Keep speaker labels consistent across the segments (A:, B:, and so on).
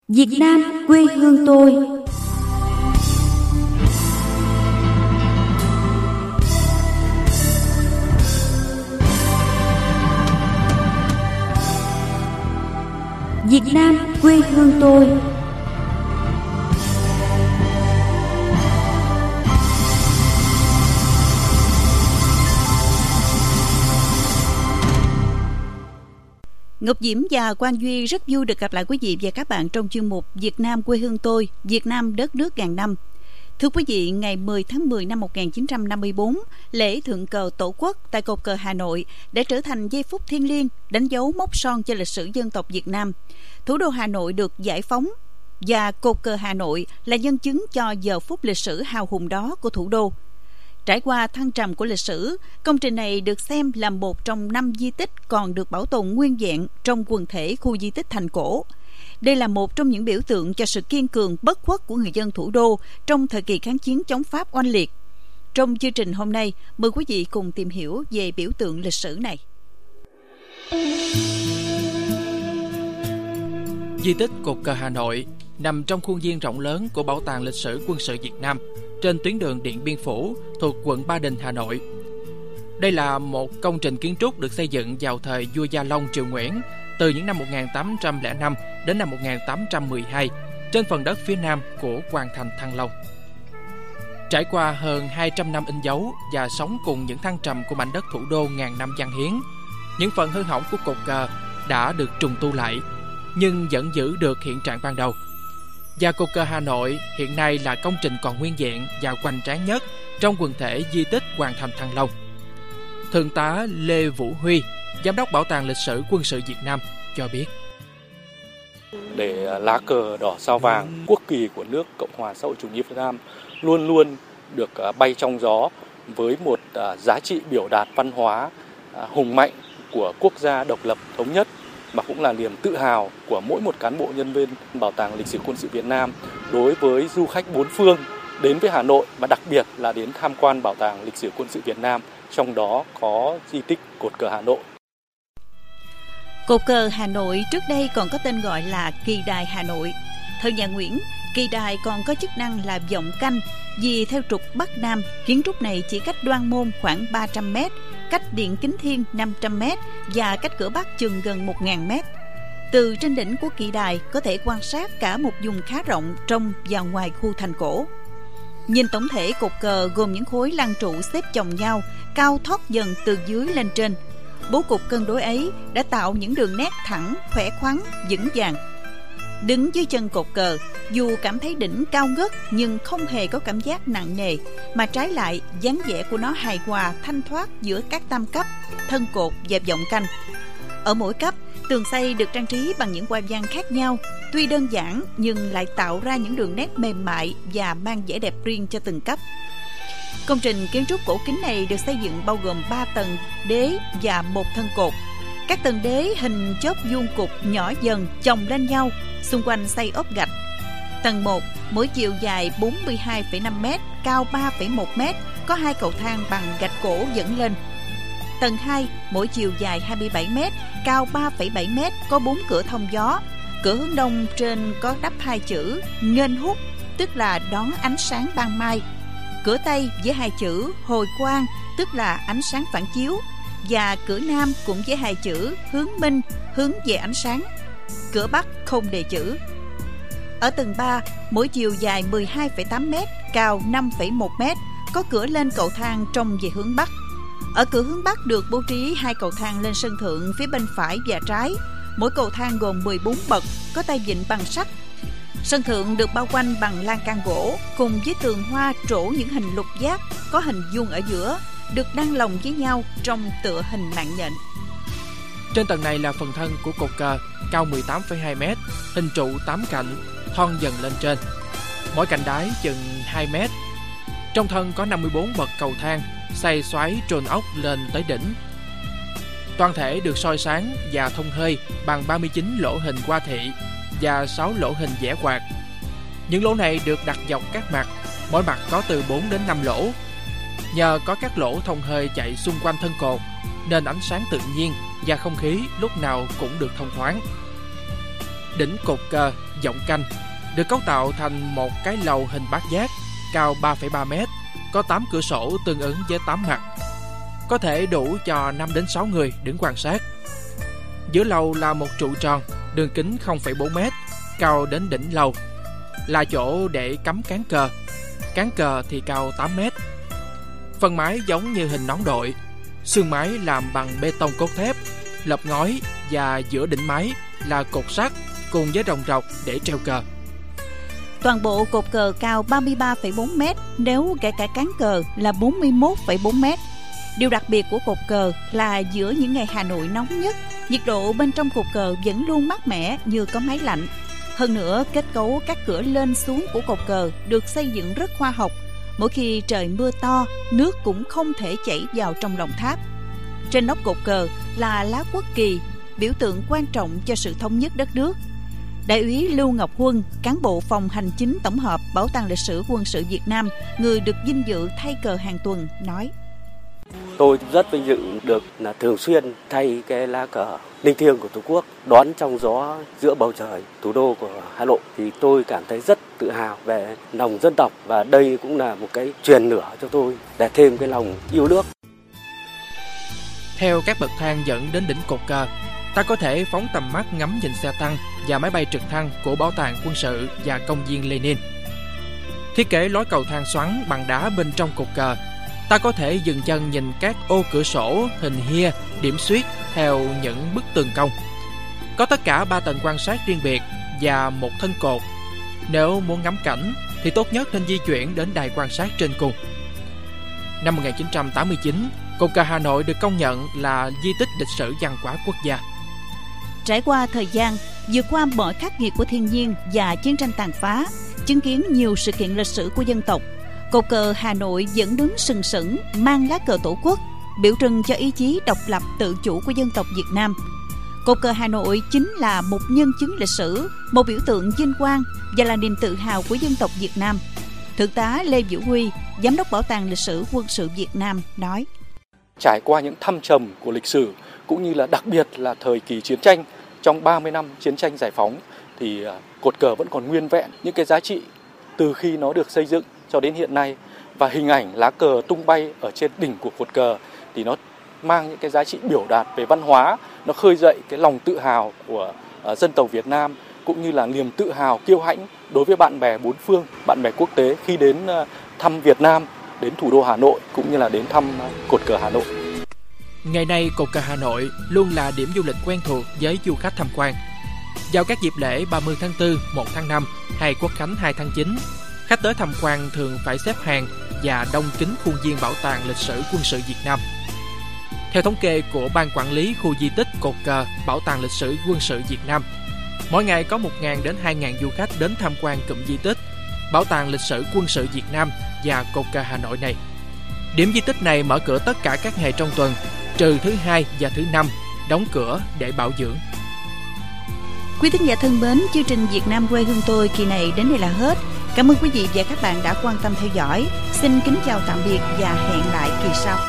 A: Việt Nam quê hương tôi. Việt Nam quê hương tôi. Ngọc Diễm và Quang Duy rất vui được gặp lại quý vị và các bạn trong chuyên mục Việt Nam quê hương tôi, Việt Nam đất nước ngàn năm. Thưa quý vị, ngày 10 tháng 10 năm 1954, lễ thượng cờ Tổ quốc tại cột cờ Hà Nội đã trở thành giây phút thiêng liêng, đánh dấu mốc son cho lịch sử dân tộc Việt Nam. Thủ đô Hà Nội được giải phóng và cột cờ Hà Nội là nhân chứng cho giờ phút lịch sử hào hùng đó của thủ đô. Trải qua thăng trầm của lịch sử, công trình này được xem là một trong 5 di tích còn được bảo tồn nguyên vẹn trong quần thể khu di tích Thành Cổ. Đây là một trong những biểu tượng cho sự kiên cường bất khuất của người dân thủ đô trong thời kỳ kháng chiến chống Pháp oanh liệt. Trong chương trình hôm nay, mời quý vị cùng tìm hiểu về biểu tượng lịch sử này.
B: Di tích cột cờ Hà Nội nằm trong khuôn viên rộng lớn của Bảo tàng Lịch sử Quân sự Việt Nam trên tuyến đường Điện Biên Phủ thuộc quận Ba Đình, Hà Nội. Đây là một công trình kiến trúc được xây dựng vào thời vua Gia Long Triều Nguyễn từ những năm 1805 đến năm 1812 trên phần đất phía nam của Hoàng thành Thăng Long. Trải qua hơn 200 năm in dấu và sống cùng những thăng trầm của mảnh đất thủ đô ngàn năm văn hiến, những phần hư hỏng của cột cờ đã được trùng tu lại nhưng vẫn giữ được hiện trạng ban đầu. Và cột cờ Hà Nội hiện nay là công trình còn nguyên vẹn và hoành tráng nhất trong quần thể di tích Hoàng thành Thăng Long. Thượng tá Lê Vũ Huy, Giám đốc Bảo tàng Lịch sử Quân sự Việt Nam cho biết.
C: Để lá cờ đỏ sao vàng, quốc kỳ của nước Cộng hòa xã hội chủ nghĩa Việt Nam luôn luôn được bay trong gió với một giá trị biểu đạt văn hóa hùng mạnh của quốc gia độc lập thống nhất, mà cũng là niềm tự hào của mỗi một cán bộ nhân viên Bảo tàng Lịch sử Quân sự Việt Nam đối với du khách bốn phương đến với Hà Nội, và đặc biệt là đến tham quan Bảo tàng Lịch sử Quân sự Việt Nam, trong đó có di tích cột cờ Hà Nội.
A: Cột cờ Hà Nội trước đây còn có tên gọi là Kỳ đài Hà Nội. Thời nhà Nguyễn, kỳ đài còn có chức năng là vọng canh, vì theo trục Bắc Nam, kiến trúc này chỉ cách Đoan Môn khoảng 300 m, cách Điện Kính Thiên 500 m và cách cửa Bắc chừng gần 1000 m. Từ trên đỉnh của kỳ đài có thể quan sát cả một vùng khá rộng trong và ngoài khu thành cổ. Nhìn tổng thể cột cờ gồm những khối lăng trụ xếp chồng nhau, cao thoát dần từ dưới lên trên. Bố cục cân đối ấy đã tạo những đường nét thẳng, khỏe khoắn, vững vàng. Đứng dưới chân cột cờ, dù cảm thấy đỉnh cao ngất nhưng không hề có cảm giác nặng nề, mà trái lại dáng vẻ của nó hài hòa, thanh thoát giữa các tam cấp, thân cột và vọng canh. Ở mỗi cấp, tường xây được trang trí bằng những hoa văn khác nhau, tuy đơn giản nhưng lại tạo ra những đường nét mềm mại và mang vẻ đẹp riêng cho từng cấp. Công trình kiến trúc cổ kính này được xây dựng bao gồm 3 tầng đế và một thân cột. Các tầng đế hình chóp vuông cục nhỏ dần chồng lên nhau, xung quanh xây ốp gạch. Tầng 1, mỗi chiều dài 42,5 m, cao 3,1 m, có 2 cầu thang bằng gạch cổ dẫn lên. Tầng 2, mỗi chiều dài 27 m, cao 3,7 m, có 4 cửa thông gió. Cửa hướng đông trên có đắp 2 chữ nghênh hút, tức là đón ánh sáng ban mai. Cửa Tây với 2 chữ hồi quang, tức là ánh sáng phản chiếu. Và cửa Nam cũng với 2 chữ hướng minh, hướng về ánh sáng. Cửa Bắc không đề chữ. Ở tầng 3, mỗi chiều dài 12,8 m, cao 5,1 m, có cửa lên cầu thang trông về hướng Bắc. Ở cửa hướng Bắc được bố trí 2 cầu thang lên sân thượng phía bên phải và trái. Mỗi cầu thang gồm 14 bậc, có tay vịn bằng sắt. Sân thượng được bao quanh bằng lan can gỗ, cùng với tường hoa trổ những hình lục giác, có hình vuông ở giữa, được đan lồng với nhau trong tựa hình mạng nhện.
B: Trên tầng này là phần thân của cột cờ, cao 18,2 m, hình trụ 8 cạnh, thon dần lên trên. Mỗi cạnh đáy chừng 2 m. Trong thân có 54 bậc cầu thang, xây xoáy trôn ốc lên tới đỉnh. Toàn thể được soi sáng và thông hơi bằng 39 lỗ hình hoa thị và 6 lỗ hình vẽ quạt. Những lỗ này được đặt dọc các mặt, mỗi mặt có từ 4 đến 5 lỗ. Nhờ có các lỗ thông hơi chạy xung quanh thân cột, nên ánh sáng tự nhiên và không khí lúc nào cũng được thông thoáng. Đỉnh cột cờ Giọng Canh được cấu tạo thành một cái lầu hình bát giác cao 3,3 mét, có 8 cửa sổ tương ứng với 8 mặt, có thể đủ cho 5 đến 6 người đứng quan sát. Giữa lầu là một trụ tròn, đường kính 0,4 mét, cao đến đỉnh lầu, là chỗ để cắm cán cờ. Cán cờ thì cao 8 mét. Phần mái giống như hình nón đội, xương mái làm bằng bê tông cốt thép, lợp ngói, và giữa đỉnh mái là cột sắt cùng với ròng rọc để treo cờ.
A: Toàn bộ cột cờ cao 33,4 mét, nếu kể cả cán cờ là 41,4 mét. Điều đặc biệt của cột cờ là giữa những ngày Hà Nội nóng nhất, nhiệt độ bên trong cột cờ vẫn luôn mát mẻ như có máy lạnh. Hơn nữa, kết cấu các cửa lên xuống của cột cờ được xây dựng rất khoa học. Mỗi khi trời mưa to, nước cũng không thể chảy vào trong lòng tháp. Trên nóc cột cờ là lá quốc kỳ, biểu tượng quan trọng cho sự thống nhất đất nước. Đại úy Lưu Ngọc Huân, cán bộ phòng hành chính tổng hợp Bảo tàng Lịch sử Quân sự Việt Nam, người được vinh dự thay cờ hàng tuần, nói:
D: Tôi rất vinh dự được thường xuyên thay cái lá cờ linh thiêng của Tổ quốc, đón trong gió giữa bầu trời thủ đô của Hà Nội, thì tôi cảm thấy rất tự hào về lòng dân tộc, và đây cũng là một cái truyền lửa cho tôi để thêm cái lòng yêu nước.
B: Theo các bậc thang dẫn đến đỉnh cột cờ, ta có thể phóng tầm mắt ngắm nhìn xe tăng và máy bay trực thăng của Bảo tàng Quân sự và Công viên Lenin. Thiết kế lối cầu thang xoắn bằng đá bên trong cột cờ, ta có thể dừng chân nhìn các ô cửa sổ hình hia, điểm xuyết theo những bức tường cong. Có tất cả 3 tầng quan sát riêng biệt và một thân cột. Nếu muốn ngắm cảnh thì tốt nhất nên di chuyển đến đài quan sát trên cùng. Năm 1989, cột cờ Hà Nội được công nhận là di tích lịch sử văn hóa quốc gia.
A: Trải qua thời gian, vượt qua mọi khắc nghiệt của thiên nhiên và chiến tranh tàn phá, chứng kiến nhiều sự kiện lịch sử của dân tộc, cột cờ Hà Nội vẫn đứng sừng sững mang lá cờ Tổ quốc, biểu trưng cho ý chí độc lập tự chủ của dân tộc Việt Nam. Cột cờ Hà Nội chính là một nhân chứng lịch sử, một biểu tượng vinh quang và là niềm tự hào của dân tộc Việt Nam. Thượng tá Lê Vũ Huy, Giám đốc Bảo tàng Lịch sử Quân sự Việt Nam nói:
C: Trải qua những thăng trầm của lịch sử cũng như là đặc biệt là thời kỳ chiến tranh, trong 30 năm chiến tranh giải phóng thì cột cờ vẫn còn nguyên vẹn những cái giá trị từ khi nó được xây dựng cho đến hiện nay, và hình ảnh lá cờ tung bay ở trên đỉnh của cột cờ thì nó mang những cái giá trị biểu đạt về văn hóa, nó khơi dậy cái lòng tự hào của dân tộc Việt Nam, cũng như là niềm tự hào kiêu hãnh đối với bạn bè bốn phương, bạn bè quốc tế khi đến thăm Việt Nam, đến thủ đô Hà Nội cũng như là đến thăm cột cờ Hà Nội.
B: Ngày nay, cột cờ Hà Nội luôn là điểm du lịch quen thuộc với du khách tham quan. Vào các dịp lễ 30 tháng 4, 1 tháng 5 hay Quốc khánh 2 tháng 9, khách tới tham quan thường phải xếp hàng và đông kín khuôn viên Bảo tàng Lịch sử Quân sự Việt Nam. Theo thống kê của Ban Quản lý Khu di tích Cột cờ Bảo tàng Lịch sử Quân sự Việt Nam, mỗi ngày có 1.000 đến 2.000 du khách đến tham quan cụm di tích Bảo tàng Lịch sử Quân sự Việt Nam và Cột cờ Hà Nội này. Điểm di tích này mở cửa tất cả các ngày trong tuần, trừ thứ Hai và thứ Năm, đóng cửa để bảo dưỡng.
A: Quý thính giả thân mến, chương trình Việt Nam quê hương tôi kỳ này đến đây là hết. Cảm ơn quý vị và các bạn đã quan tâm theo dõi. Xin kính chào tạm biệt và hẹn lại kỳ sau.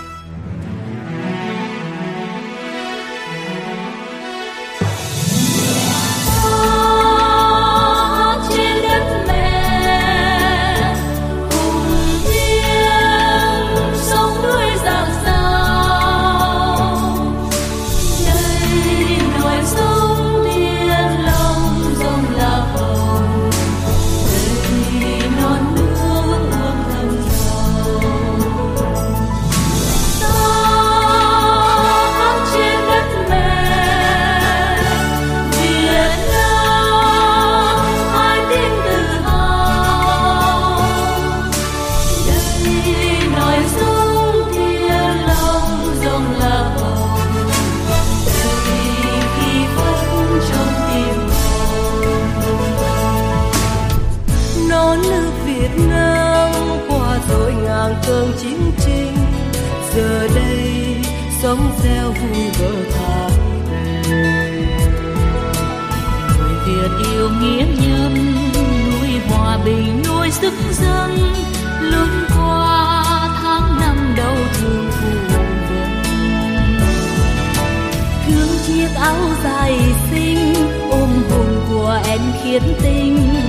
E: cơn chiến tranh, giờ đây sống gieo vui vỡ tha về. Người Việt yêu nghĩa nhân, nuôi hòa bình, nuôi sức dân, lướt qua tháng năm đau thương vùng vân. Thương chiếc áo dài xinh ôm hồn của hẹn khiến tình